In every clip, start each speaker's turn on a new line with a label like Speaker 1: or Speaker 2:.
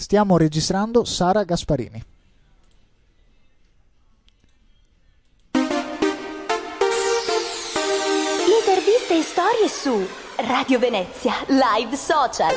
Speaker 1: Stiamo registrando Sara Gasparini.
Speaker 2: Interviste e storie su Radio Venezia Live Social.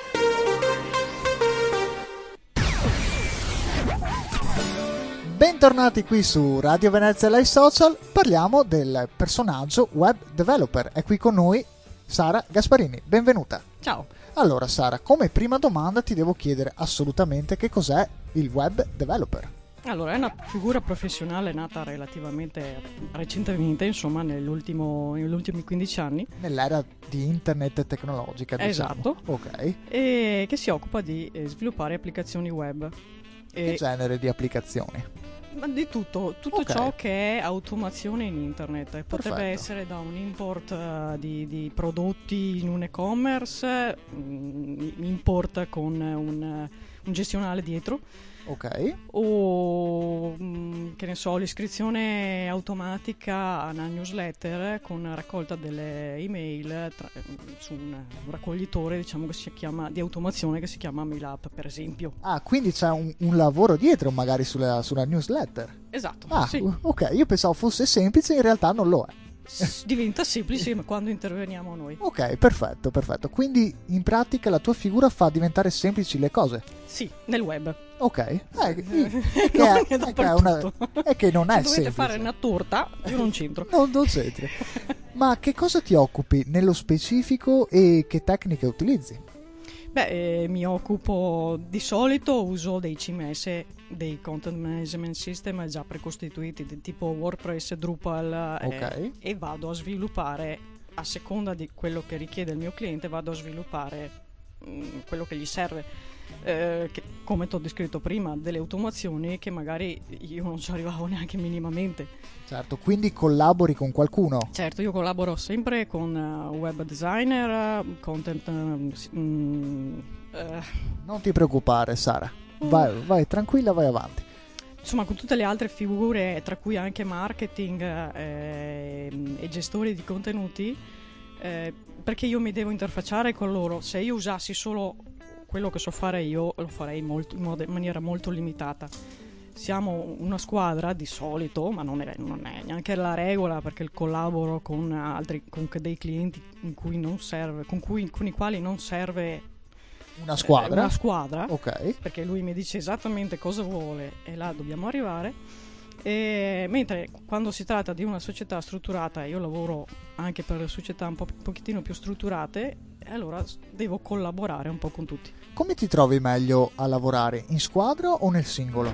Speaker 1: Bentornati qui su Radio Venezia Live Social. Parliamo del personaggio web developer. È qui con noi Sara Gasparini. Benvenuta.
Speaker 3: Ciao.
Speaker 1: Allora Sara, come prima domanda ti devo chiedere assolutamente che cos'è il web developer.
Speaker 3: Allora, è una figura professionale nata relativamente recentemente, insomma, negli ultimi 15 anni.
Speaker 1: Nell'era di internet tecnologica, diciamo.
Speaker 3: Esatto.
Speaker 1: Ok.
Speaker 3: E che si occupa di sviluppare applicazioni web.
Speaker 1: Che genere di applicazioni?
Speaker 3: Ma di tutto
Speaker 1: Ok.
Speaker 3: ciò che è automazione in internet. Potrebbe
Speaker 1: Perfetto.
Speaker 3: essere da un import di prodotti in un e-commerce, import con un gestionale dietro,
Speaker 1: Ok.
Speaker 3: o che ne so, l'iscrizione automatica a una newsletter con raccolta delle email su un raccoglitore, diciamo, che si chiama di automazione, che si chiama MailUp, per esempio.
Speaker 1: Ah, quindi c'è un lavoro dietro magari sulla newsletter.
Speaker 3: Esatto.
Speaker 1: Ah,
Speaker 3: Sì.
Speaker 1: ok, io pensavo fosse semplice, in realtà non lo è.
Speaker 3: Diventa semplice quando interveniamo noi.
Speaker 1: Ok, perfetto. Quindi in pratica la tua figura fa diventare semplici le cose.
Speaker 3: Sì, nel web.
Speaker 1: Ok, è che non è
Speaker 3: Se dovete
Speaker 1: semplice.
Speaker 3: fare una torta, io non c'entro.
Speaker 1: Non c'entri. Ma che cosa ti occupi nello specifico e che tecniche utilizzi?
Speaker 3: Mi occupo, di solito uso dei CMS, dei content management system già precostituiti, tipo WordPress, Drupal,
Speaker 1: Ok.
Speaker 3: e vado a sviluppare, a seconda di quello che richiede il mio cliente, vado a sviluppare quello che gli serve. Che, come ti ho descritto prima, delle automazioni che magari io non ci arrivavo neanche minimamente.
Speaker 1: Certo, quindi collabori con qualcuno.
Speaker 3: Certo, io collaboro sempre con web designer, content.
Speaker 1: Non ti preoccupare, Sara. Vai tranquilla, vai avanti.
Speaker 3: Insomma, con tutte le altre figure, tra cui anche marketing e gestori di contenuti, perché io mi devo interfacciare con loro. Se io usassi solo quello che so fare io, lo farei in maniera molto limitata. Siamo una squadra di solito, ma non è neanche la regola, perché collaboro con dei clienti con i quali non serve
Speaker 1: Una squadra. Ok.
Speaker 3: perché lui mi dice esattamente cosa vuole e là dobbiamo arrivare. Mentre quando si tratta di una società strutturata, io lavoro anche per società un pochettino più strutturate, e allora devo collaborare un po' con tutti.
Speaker 1: Come ti trovi meglio a lavorare, in squadra o nel singolo?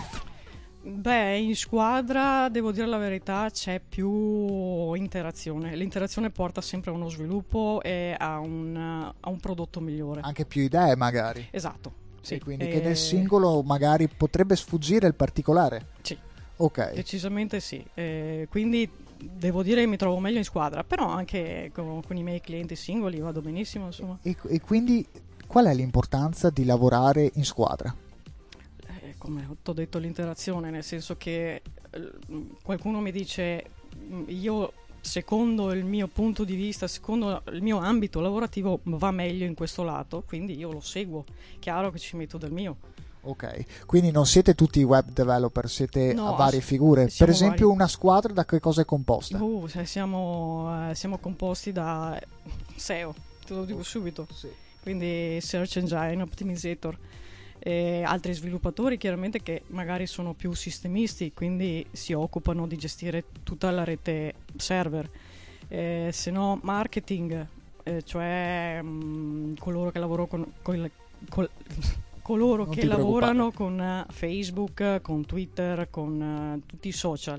Speaker 3: In squadra, devo dire la verità, c'è più interazione. L'interazione porta sempre a uno sviluppo e a un prodotto migliore.
Speaker 1: Anche più idee magari.
Speaker 3: Esatto, sì.
Speaker 1: E quindi che nel singolo magari potrebbe sfuggire il particolare.
Speaker 3: Sì,
Speaker 1: Ok.
Speaker 3: decisamente sì. Quindi devo dire che mi trovo meglio in squadra, però anche con i miei clienti singoli vado benissimo, insomma.
Speaker 1: E quindi qual è l'importanza di lavorare in squadra?
Speaker 3: Come ti ho detto, l'interazione, nel senso che qualcuno mi dice, io secondo il mio punto di vista, secondo il mio ambito lavorativo va meglio in questo lato, quindi io lo seguo, chiaro che ci metto del mio.
Speaker 1: Ok, quindi non siete tutti web developer, siete
Speaker 3: No,
Speaker 1: a varie figure. Per
Speaker 3: siamo
Speaker 1: esempio
Speaker 3: vari.
Speaker 1: una squadra da che cosa è composta?
Speaker 3: Siamo composti da SEO, te lo dico subito,
Speaker 1: Sì.
Speaker 3: quindi Search Engine Optimizator. Altri sviluppatori chiaramente che magari sono più sistemisti, quindi si occupano di gestire tutta la rete server, se no marketing, cioè coloro che lavorano coloro
Speaker 1: Non
Speaker 3: che
Speaker 1: ti
Speaker 3: lavorano con Facebook, con Twitter, con tutti i social,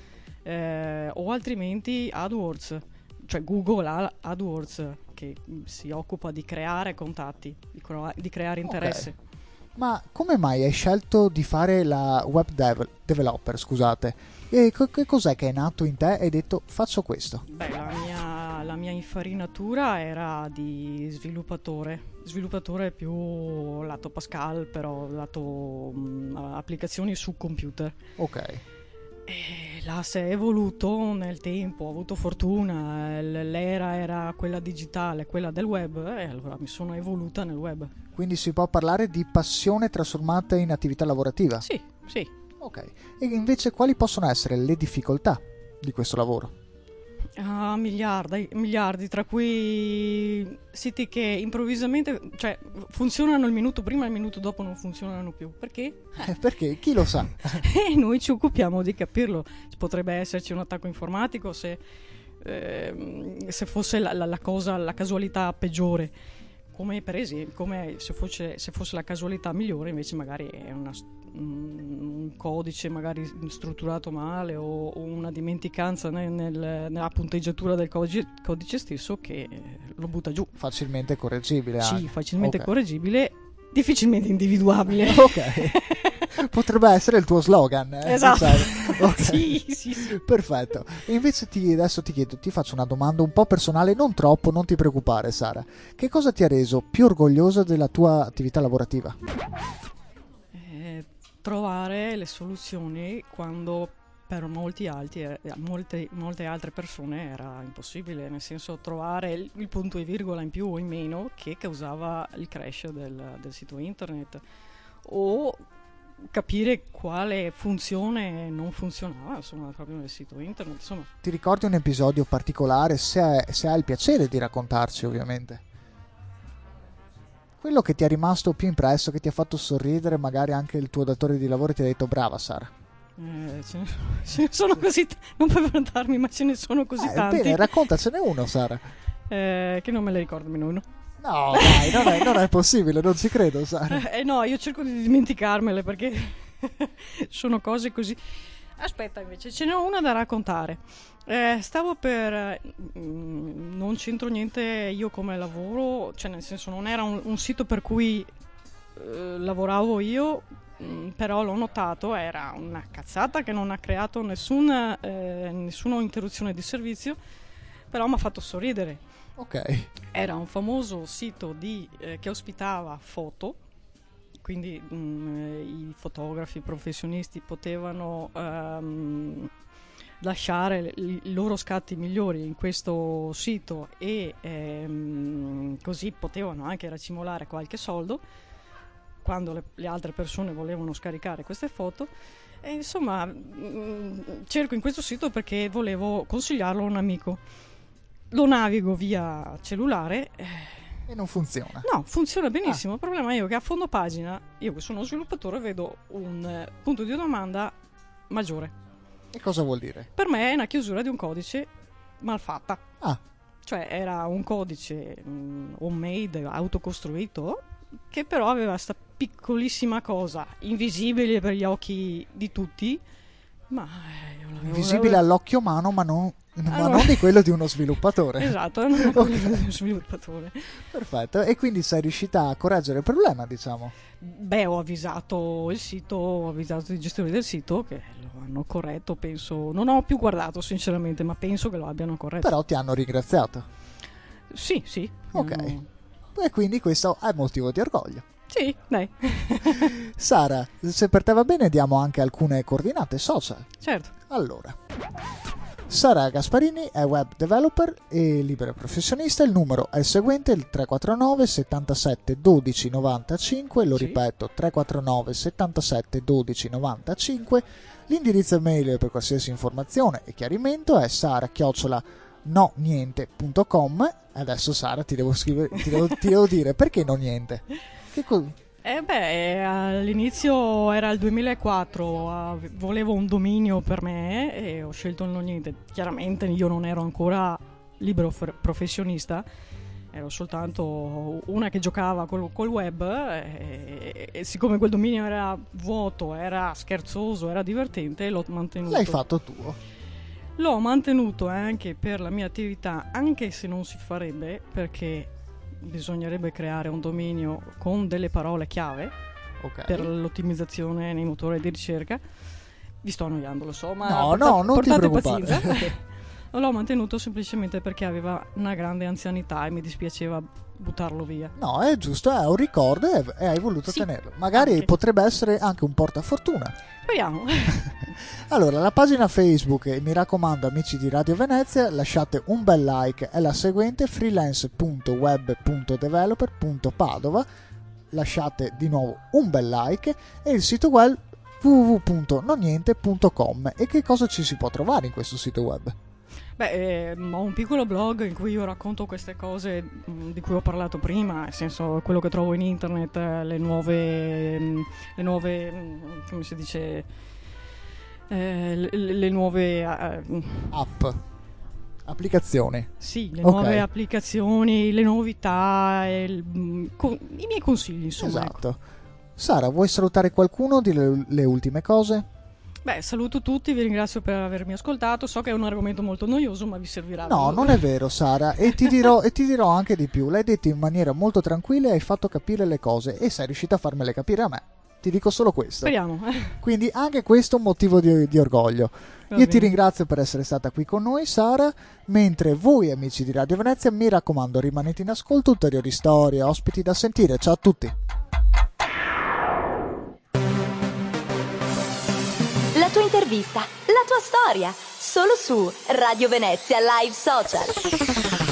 Speaker 3: o altrimenti AdWords, cioè Google AdWords, che si occupa di creare contatti, di creare interesse.
Speaker 1: Ok. Ma come mai hai scelto di fare la web developer, scusate? E che cos'è che è nato in te e hai detto faccio questo?
Speaker 3: La mia infarinatura era di sviluppatore più lato Pascal, però lato applicazioni su computer.
Speaker 1: Ok.
Speaker 3: Là si è evoluto nel tempo, ho avuto fortuna, l'era era quella digitale, quella del web, e allora mi sono evoluta nel web.
Speaker 1: Quindi si può parlare di passione trasformata in attività lavorativa?
Speaker 3: Sì, sì.
Speaker 1: Ok. E invece quali possono essere le difficoltà di questo lavoro?
Speaker 3: Miliardi, tra cui siti che improvvisamente, cioè, funzionano il minuto prima e il minuto dopo non funzionano più. Perché?
Speaker 1: Perché? Chi lo sa?
Speaker 3: E noi ci occupiamo di capirlo. Potrebbe esserci un attacco informatico se fosse la casualità peggiore. Come per esempio, come se fosse la casualità migliore, invece magari è un codice magari strutturato male o una dimenticanza nella punteggiatura del codice stesso che lo butta giù.
Speaker 1: Facilmente correggibile.
Speaker 3: Sì, facilmente correggibile, difficilmente individuabile.
Speaker 1: Ok. Potrebbe essere il tuo slogan.
Speaker 3: Esatto.
Speaker 1: Okay.
Speaker 3: Sì.
Speaker 1: Perfetto. E invece adesso ti faccio una domanda un po' personale, non troppo, non ti preoccupare Sara. Che cosa ti ha reso più orgogliosa della tua attività lavorativa?
Speaker 3: Trovare le soluzioni quando per molte altre persone era impossibile, nel senso trovare il punto e virgola in più o in meno che causava il crash del sito internet, o capire quale funzione non funzionava, insomma, proprio nel sito internet. Insomma.
Speaker 1: Ti ricordi un episodio particolare, se hai il piacere di raccontarci, ovviamente? Quello che ti è rimasto più impresso, che ti ha fatto sorridere, magari anche il tuo datore di lavoro ti ha detto brava Sara.
Speaker 3: Ce ne sono così non puoi vantarmi, ma ce ne sono così tanti.
Speaker 1: Bene, raccontacene uno Sara.
Speaker 3: Che non me le ricordo nemmeno uno.
Speaker 1: No dai, non è possibile, non ci credo Sara.
Speaker 3: No, io cerco di dimenticarmele perché sono cose così. Aspetta, invece ce n'è una da raccontare. Stavo per non c'entro niente io come lavoro, cioè nel senso non era un sito per cui lavoravo io, però l'ho notato, era una cazzata che non ha creato nessuna interruzione di servizio, però mi ha fatto sorridere.
Speaker 1: Ok.
Speaker 3: Era un famoso sito che ospitava foto, quindi i fotografi professionisti potevano lasciare i loro scatti migliori in questo sito e così potevano anche racimolare qualche soldo quando le altre persone volevano scaricare queste foto. E insomma, cerco in questo sito perché volevo consigliarlo a un amico. Lo navigo via cellulare
Speaker 1: e non funziona. No,
Speaker 3: funziona benissimo. Il problema è che a fondo pagina, io che sono sviluppatore, vedo un punto di domanda maggiore.
Speaker 1: E cosa vuol dire?
Speaker 3: Per me è una chiusura di un codice malfatta. Cioè era un codice homemade, autocostruito, che però aveva questa piccolissima cosa invisibile per gli occhi di tutti, ma
Speaker 1: invisibile all'occhio umano, ma non di quello di uno sviluppatore.
Speaker 3: Esatto, non quello di uno sviluppatore.
Speaker 1: Perfetto, e quindi sei riuscita a correggere il problema, diciamo?
Speaker 3: Beh, ho avvisato il sito, ho avvisato i gestori del sito che lo hanno corretto, penso. Non ho più guardato sinceramente, ma penso che lo abbiano corretto.
Speaker 1: Però ti hanno ringraziato?
Speaker 3: Sì.
Speaker 1: Ok, e quindi questo è motivo di orgoglio.
Speaker 3: Sì, dai.
Speaker 1: Sara, se per te va bene diamo anche alcune coordinate social.
Speaker 3: Certo.
Speaker 1: Allora, Sara Gasparini è web developer e libero professionista. Il numero è il seguente, il 349 77 12 95, lo ripeto, 349 77 12 95. L'indirizzo email per qualsiasi informazione e chiarimento è sara@noniente.com. Adesso Sara ti devo dire perché no niente.
Speaker 3: All'inizio era il 2004, volevo un dominio per me e ho scelto il no niente. Chiaramente io non ero ancora libero professionista, ero soltanto una che giocava col web e siccome quel dominio era vuoto, era scherzoso, era divertente, l'ho mantenuto.
Speaker 1: L'hai fatto tuo.
Speaker 3: L'ho mantenuto anche per la mia attività, anche se non si farebbe, perché bisognerebbe creare un dominio con delle parole chiave per l'ottimizzazione nei motori di ricerca. Vi sto annoiando, lo so, ma
Speaker 1: non ti preoccupare.
Speaker 3: Pazienza. L'ho mantenuto semplicemente perché aveva una grande anzianità e mi dispiaceva buttarlo via. No,
Speaker 1: è giusto, è un ricordo e hai voluto tenerlo. Magari potrebbe essere anche un portafortuna.
Speaker 3: Speriamo.
Speaker 1: Allora, la pagina Facebook, mi raccomando amici di Radio Venezia, lasciate un bel like, è la seguente: freelance.web.developer.padova. Lasciate di nuovo un bel like, e il sito web www.noniente.com. E che cosa ci si può trovare in questo sito web?
Speaker 3: Ho un piccolo blog in cui io racconto queste cose di cui ho parlato prima, nel senso quello che trovo in internet, le nuove come si dice, le nuove
Speaker 1: applicazioni.
Speaker 3: Sì, le nuove applicazioni, le novità, i miei consigli, insomma.
Speaker 1: Esatto.
Speaker 3: Ecco.
Speaker 1: Sara, vuoi salutare qualcuno, dire le ultime cose?
Speaker 3: Saluto tutti, vi ringrazio per avermi ascoltato. So che è un argomento molto noioso, ma vi servirà.
Speaker 1: No, non è vero, Sara, e ti dirò anche di più. L'hai detto in maniera molto tranquilla e hai fatto capire le cose, e sei riuscita a farmele capire a me. Ti dico solo questo.
Speaker 3: Speriamo.
Speaker 1: Quindi anche questo è un motivo di orgoglio. Io ti ringrazio per essere stata qui con noi, Sara, mentre voi amici di Radio Venezia, mi raccomando, rimanete in ascolto, ulteriori storie, ospiti da sentire. Ciao a tutti.
Speaker 2: La tua intervista, la tua storia, solo su Radio Venezia Live Social.